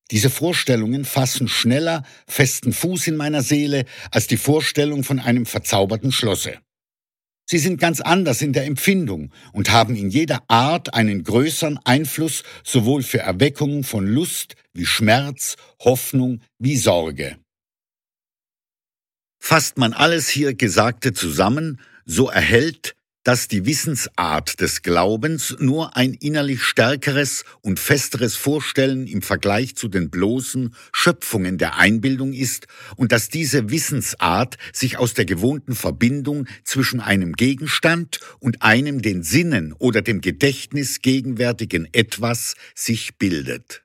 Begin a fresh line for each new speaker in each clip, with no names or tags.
Diese Vorstellungen fassen schneller festen Fuß in meiner Seele als die Vorstellung von einem verzauberten Schlosse. Sie sind ganz anders in der Empfindung und haben in jeder Art einen größeren Einfluss sowohl für Erweckung von Lust wie Schmerz, Hoffnung wie Sorge. Fasst man alles hier Gesagte zusammen, so erhält dass die Wissensart des Glaubens nur ein innerlich stärkeres und festeres Vorstellen im Vergleich zu den bloßen Schöpfungen der Einbildung ist und dass diese Wissensart sich aus der gewohnten Verbindung zwischen einem Gegenstand und einem den Sinnen oder dem Gedächtnis gegenwärtigen Etwas sich bildet.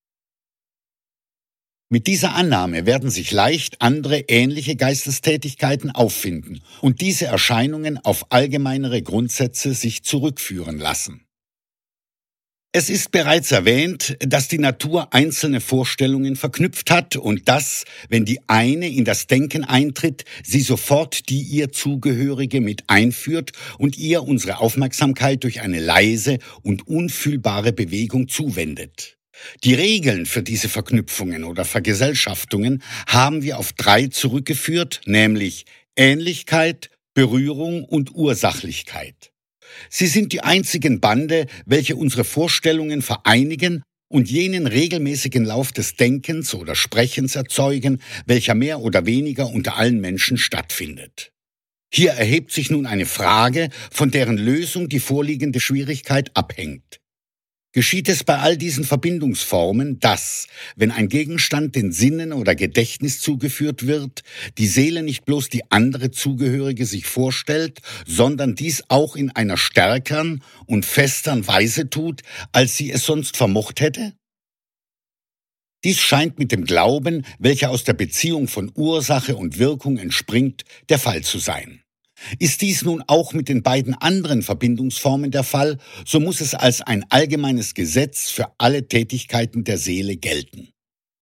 Mit dieser Annahme werden sich leicht andere ähnliche Geistestätigkeiten auffinden und diese Erscheinungen auf allgemeinere Grundsätze sich zurückführen lassen. Es ist bereits erwähnt, dass die Natur einzelne Vorstellungen verknüpft hat und dass, wenn die eine in das Denken eintritt, sie sofort die ihr zugehörige mit einführt und ihr unsere Aufmerksamkeit durch eine leise und unfühlbare Bewegung zuwendet. Die Regeln für diese Verknüpfungen oder Vergesellschaftungen haben wir auf 3 zurückgeführt, nämlich Ähnlichkeit, Berührung und Ursachlichkeit. Sie sind die einzigen Bande, welche unsere Vorstellungen vereinigen und jenen regelmäßigen Lauf des Denkens oder Sprechens erzeugen, welcher mehr oder weniger unter allen Menschen stattfindet. Hier erhebt sich nun eine Frage, von deren Lösung die vorliegende Schwierigkeit abhängt. Geschieht es bei all diesen Verbindungsformen, dass, wenn ein Gegenstand den Sinnen oder Gedächtnis zugeführt wird, die Seele nicht bloß die andere Zugehörige sich vorstellt, sondern dies auch in einer stärkeren und festeren Weise tut, als sie es sonst vermocht hätte? Dies scheint mit dem Glauben, welcher aus der Beziehung von Ursache und Wirkung entspringt, der Fall zu sein. Ist dies nun auch mit den beiden anderen Verbindungsformen der Fall, so muss es als ein allgemeines Gesetz für alle Tätigkeiten der Seele gelten.